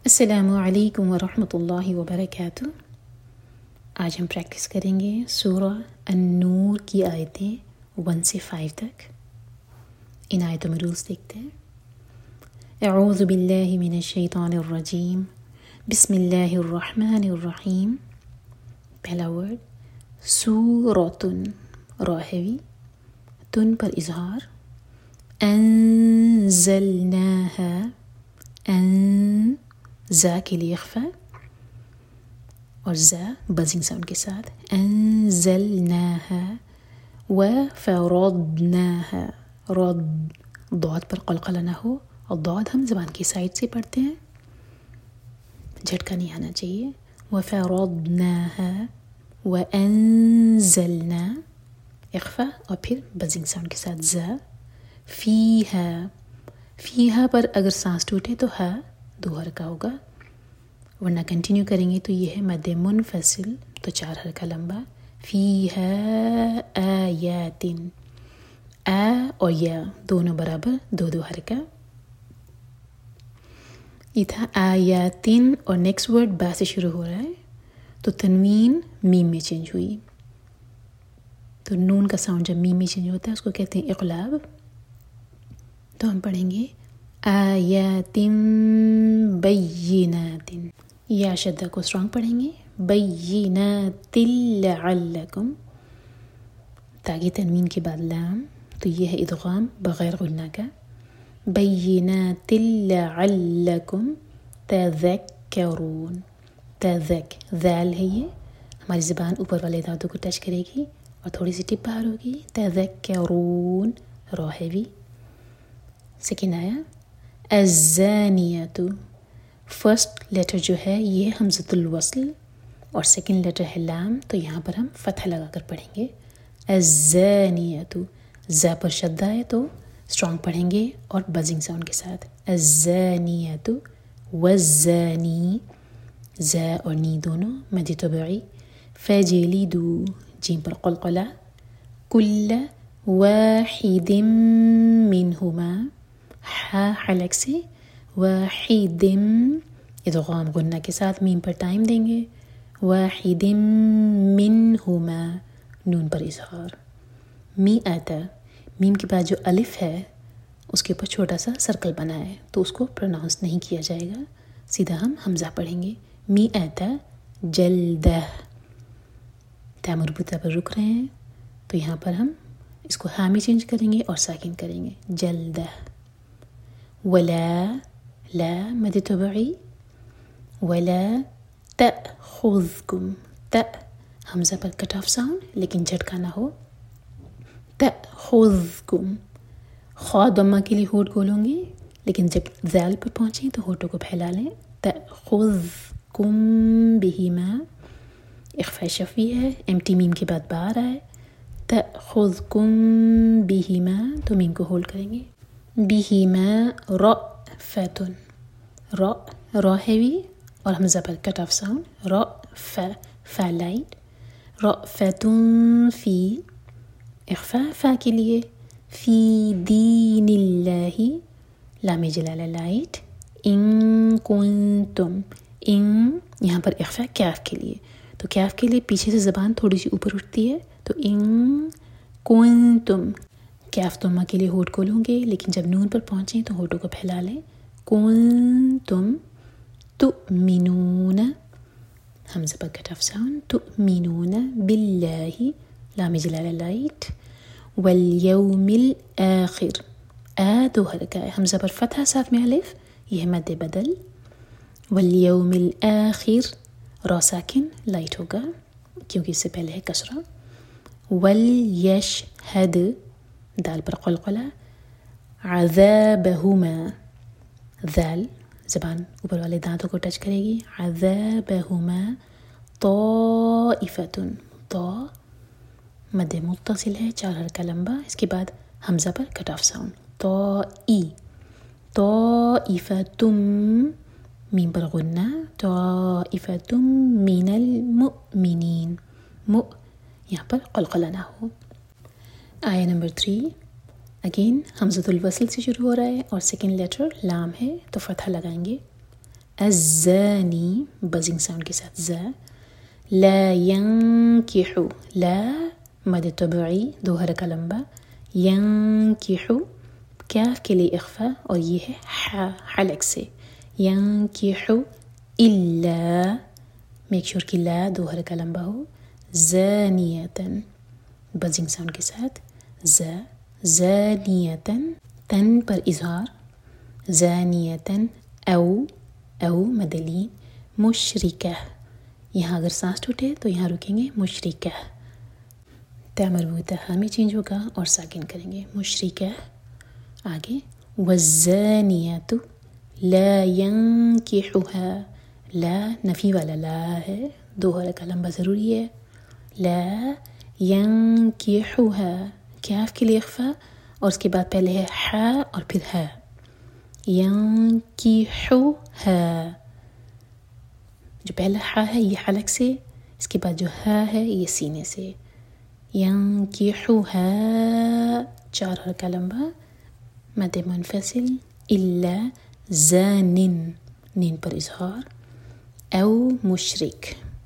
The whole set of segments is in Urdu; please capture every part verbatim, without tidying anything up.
السلام علیکم ورحمۃ اللہ وبرکاتہ۔ آج ہم پریکٹس کریں گے سورہ النور کی آیتیں ون سے فائیو تک۔ ان آیتوں میں رولز دیکھتے ہیں۔ اعوذ باللہ من الشیطان الرجیم، بسم اللہ الرحمن الرحیم۔ پہلا ورڈ سورۃن، را ہیوی، تن پر اظہار، انزلناہا، ان زا کے لیے اخفا اور زا بزنگ ساؤنڈ کے ساتھ، انزلناہا وفرضناہا، رد ضاد پر قلقلہ نہ ہو، اور ضاد ہم زبان کی سائڈ سے پڑھتے ہیں، جھٹکا نہیں آنا چاہیے۔ وفرضناہا وانزلنا، اخفا اور پھر بزنگ ساؤنڈ کے ساتھ زا، فیہا، فیہا پر اگر سانس ٹوٹے تو ہا دو حرکہ ہوگا، ورنہ کنٹینیو کریں گے تو یہ ہے مد منفصل، تو چار حرکہ لمبا، فیہا آیات، آ اور یا دونوں برابر دو دو حرکہ۔ یہ تھا آیاتن، اور نیکسٹ ورڈ با سے شروع ہو رہا ہے تو تنوین میم میں چینج ہوئی، تو نون کا ساؤنڈ جب میم میں چینج ہوتا ہے اس کو کہتے ہیں اقلاب۔ تو ہم پڑھیں گے آیات بینات، یا شدہ کو اسٹرانگ پڑھیں گے، بینات لعلکم، تاکہ تنوین کے بعد لام، تو یہ ہے ادغام بغیر غنہ کا، بینات لعلکم تذکرون، تذک، ذال ہے یہ، ہماری زبان اوپر والے دانتوں کو ٹچ کرے گی اور تھوڑی سی ٹپ باہر ہوگی، تذکرون، را ہیوی۔ سیکنڈ آیا الزانیۃ، فرسٹ لیٹر جو ہے یہ حمزۃ الوصل اور سیکنڈ لیٹر ہے لام، تو یہاں پر ہم فتح لگا کر پڑھیں گے، الزانیۃ، زا پر شدہ ہے تو اسٹرانگ پڑھیں گے اور بزنگ ساؤنڈ کے ساتھ، الزانیۃ والزانی، زا اور نی دونوں مد طبعی، فجلدوا، جیم پر قلقلہ، کل واحد منہما، ہا حلق سے، واحد ادغام غنہ کے ساتھ میم پر ٹائم دیں گے، واحد منہما، نون پر اظہار، میئۃ، میم کے بعد جو الف ہے اس کے اوپر چھوٹا سا سرکل بنا ہے تو اس کو پروناؤنس نہیں کیا جائے گا، سیدھا ہم حمزہ پڑھیں گے، میئۃ جلدہ، تا مربوطہ پر رک رہے ہیں تو یہاں پر ہم اس کو ہا میں چینج کریں گے اور ساکن کریں گے، جلدہ، ولا، لا مد طبعی، ولا تأخذکم، تا حمزہ پر کٹ آف ساؤنڈ لیکن جھٹکا نہ ہو، تأخذکم، خوا ضمہ کے لیے ہونٹ کھولوں گے لیکن جب ذال پر پہنچیں تو ہونٹوں کو پھیلا لیں، تأخذکم بہما، اخفاء شفوی ہے، ایمٹی میم کے بعد با آ رہا ہے، تأخذکم بہما، تو میم کو ہولڈ کریں گے، بہما رأفۃ، را، را ہیوی اور حمزہ پر کٹ آف ساؤنڈ، رأف، فا لائٹ، رأفۃ فی، اخفاء فا کے لیے، فی دین اللہ، لام جلالہ لائٹ، ان کنتم، ان یہاں پر اخفاء کیف کے لیے، تو کیف کے لیے پیچھے سے زبان تھوڑی سی اوپر اٹھتی ہے، تو ان کنتم، کیف ضمہ کے لیے ہونٹ کھولوں گے لیکن جب نون پر پہنچیں تو ہونٹوں کو پھیلا لیں، کنتم تؤمنون، حمزہ پر کٹ آف ساؤنڈ، تؤمنون باللہ، لام جلالہ لائٹ، والیوم الآخر، آ دو حرکہ ہے، حمزہ پر فتح ساتھ میں الف، یہ ہے مد بدل، والیوم الآخر، را ساکن لائٹ ہوگا کیونکہ اس سے پہلے ہے کسرہ، والیشہد، دال پر قلقلہ، عذابہما، ذال زبان اوپر والے دانتوں کو ٹچ کرے گی، عذابہما طائفۃ، طا مد متصل ہے، چار حرکہ لمبا، اس کے بعد حمزہ پر کٹ آف ساؤنڈ، طائی، طائفۃ، میم پر غنہ، طائفۃ من المؤمنین، مؤ یہاں پر قلقلہ نہ ہو۔ آیا نمبر تھری، اگین حمزۃ الوصل سے شروع ہو رہا ہے اور سیکنڈ لیٹر لام ہے تو فتحہ لگائیں گے، الزانی بزنگ ساؤنڈ کے ساتھ زا. لا ینکحو لا مد طبعی دو حرکہ لمبا. ینکحو کاف کے لیے اخفا اور یہ ہے حا حلق سے. ینکحو الا میک شور کی لا دو حرکہ لمبا ہو. زانیتن بزنگ ساؤنڈ کے ساتھ زا. زانیتن تن پر اظہار. زانیتن او او مدلین. مشرکہ یہاں اگر سانس ٹوٹے تو یہاں رکیں گے مشرکہ. تا مربوطہ ہاں میں چینج ہوگا اور ساکن کریں گے مشرکہ. آگے والزانیات لا ینکحها لا نفی والا لا ہے دو حرکہ لمبا ضروری ہے. لا ینکحها کاف کے لیے اخفا اور اس کے بعد پہلے ہے حا اور پھر ہا. ینکحها جو پہلا حا ہے یہ حلق سے، اس کے بعد جو ہا ہے یہ سینے سے. ینکحها چار حرکہ لمبا مد منفصل. الا زان نین پر اظہار. او مشرک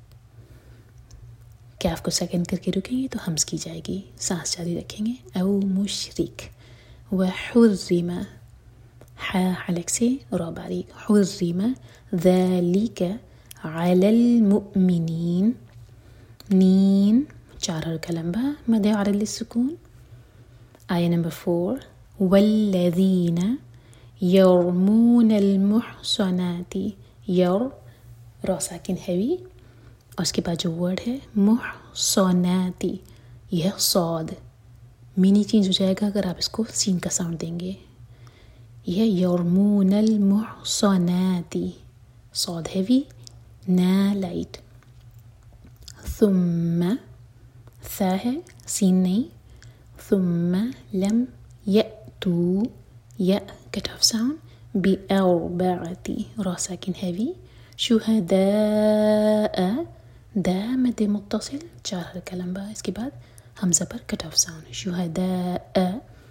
کاف کو سیکنڈ کر کے رکیں گے تو ہمز کی جائے گی، سانس جاری رکھیں گے. او مشرک. وحرم حا حلق سے را باریک. حرم ذالک علی المؤمنین. نین چار حرکہ لمبا مد عارض للسکون. آیہ نمبر فور والذین یرمون المحصنات. یر را ساکن ہیوی اور اس کے بعد جو ورڈ ہے محصنات یہ ہے صاد. مینی چینج ہو جائے گا اگر آپ اس کو سین کا ساؤنڈ دیں گے. یہ ہے یرمون المحصنات صاد ہیوی نا لائٹ. ثم ثا ہے سین نہیں. ثم لم یأتو یا کٹ آف ساؤنڈ. بأربعة را ساکن ہیوی. شہداء دا مد متصل چار حرکہ لمبا اس کے بعد حمزہ پر کٹ آف ساؤنڈ. شہداء.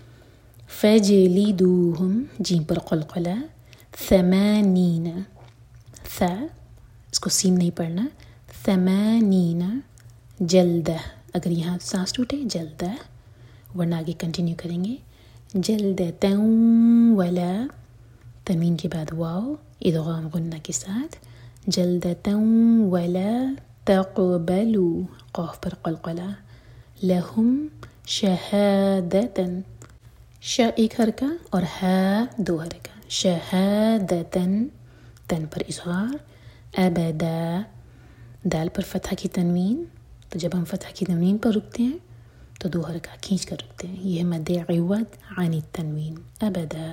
فجلدوہم جیم پر قلقلہ. ثمانین ثا اس کو سین نہیں پڑھنا. ثمانین جلدہ اگر یہاں سانس ٹوٹے جلدہ ورنہ آگے کنٹینیو کریں گے. جلدتاً ولا تنوین کے بعد واو ادغام غنہ کے ساتھ. جلدتاً ولا تقبلوا قاف پر قلقلہ. لہم شہادتاً شا ایک حرکہ اور ہا دو حرکہ. شہادتاً تن پر اظہار. ابدا دال پر فتحہ کی تنوین تو جب ہم فتحہ کی تنوین پر رکتے ہیں تو دو حرکہ کھینچ کر رکتے ہیں. یہ مد عوض عن التنوین ابدا.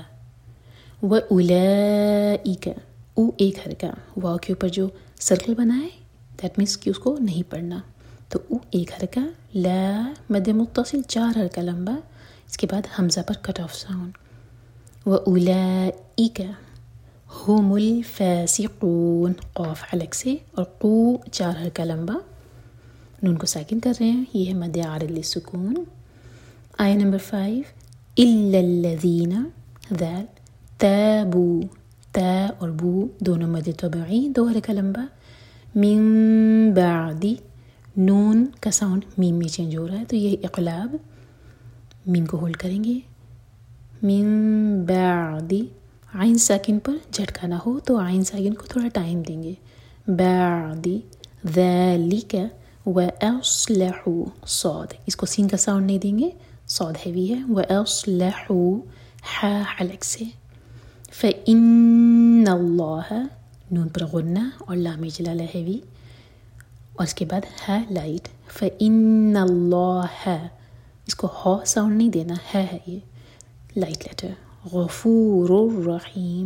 وَأُولَئِكَ او ایک حرکہ واو کے اوپر جو سرکل بنا ہے دیٹ مینس کہ اس کو نہیں پڑھنا تو او ایک حرکہ. لا مد متصل چار حرکہ لمبا اس کے بعد حمزہ پر کٹ آف ساؤنڈ. وَأُولَئِكَ ہم الفاسقون قاف حلق سے اور قو چار حرکہ لمبا نون کو ساکن کر رہے ہیں. یہ ہے مد عارض للسکون. آیہ نمبر فائیو الا الذین ذال تابو تا اور بو دونوں مد طبعی دو حرکہ لمبا. من بعد نون کا ساؤنڈ میم میں چینج ہو رہا ہے تو یہ اقلاب میم کو ہولڈ کریں گے. من بعد عین ساکن پر جھٹکا نہ ہو تو عین ساکن کو تھوڑا ٹائم دیں گے. بعد ذالک وَأَصْلَحُوا صاد اس کو سین کا ساؤنڈ نہیں دیں گے صاد ہیوی ہے. وَأَصْلَحُوا حا حلق سے. فَإِنَّ اللَّهَ نون پر غنہ اور لام جلالہ ہیوی اور اس کے بعد ہا لائٹ. فَإِنَّ اللَّهَ اس کو ہا ساؤنڈ نہیں دینا ہے ہے یہ لائٹ لیٹر. غفور الرحیم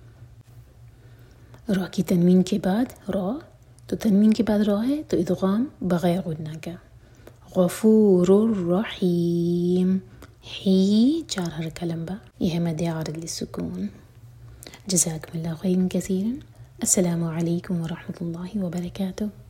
را کی تنوین کے بعد را تو تنوین کے بعد را ہے تو ادغام بغیر غنہ کا. غفور الرحیم ہی چار حرکہ لمبا یہ ہے مد عارض للسکون. جزاکم اللہ خیرا کثیرا. السلام علیکم ورحمۃ اللہ وبرکاتہ.